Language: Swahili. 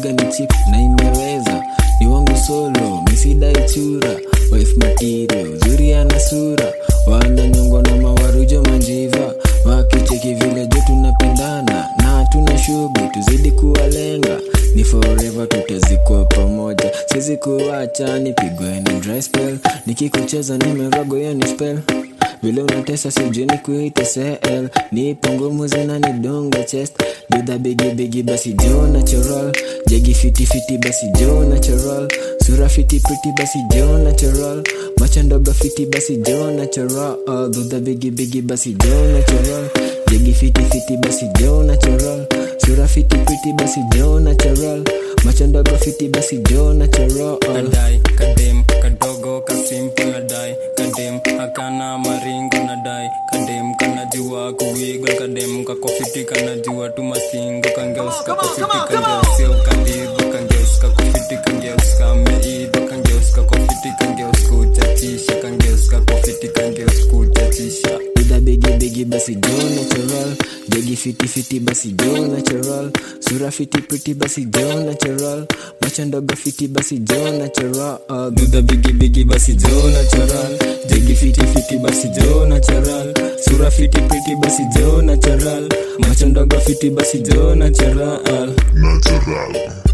figa ni chip na imeweza. Ni wangu solo, misidai chura. Wife material, zuri ana sura. Wana nyongo na mawarujo manjiva. Wakicheki vile jo tunapendana. Na tuna shughuli tuzidi kuwalenga. Ni forever tutazikuwa pamoja. Siwezi kuacha nipigwe ni dry spell. Nikikucheza nimerogo yo ni spell. Vile unatesa sijui ni kuite CL. Nipo ngumu zinanidunga chest. Do the biggie basi jo natural. Jegi fiti basi jo natural. Sura fiti pretty basi jo natural. Macho ndogo fiti basi jo natural. Do the biggie basi jo natural. Jegi fiti basi jo natural. Sura fiti pretty basi jo natural. Macho ndogo fiti basi jo natural. Nadai kadem kadogo kasimple nadai kadem hakana maringo nadai kadem kanajua kuwiggle kadem kakofiti kanajua tu masingo kangeuska kofiti kangeusia ukadigo kangeuska kofiti kangeuska meido kangeuska kofiti kangeuska uchachisha kangeuska kofiti kangeuska uchachisha. Ida bigi basi jo natural. Jegi fiti basi jo natural. Sura fiti pretty basi jo natural. Macho ndogo fiti basi jo natural. Do the bigi basi jo natural. Jegi fiti basi jo natural. Sura fiti pretty basi jo natural. Macho ndogo fiti basi jo natural.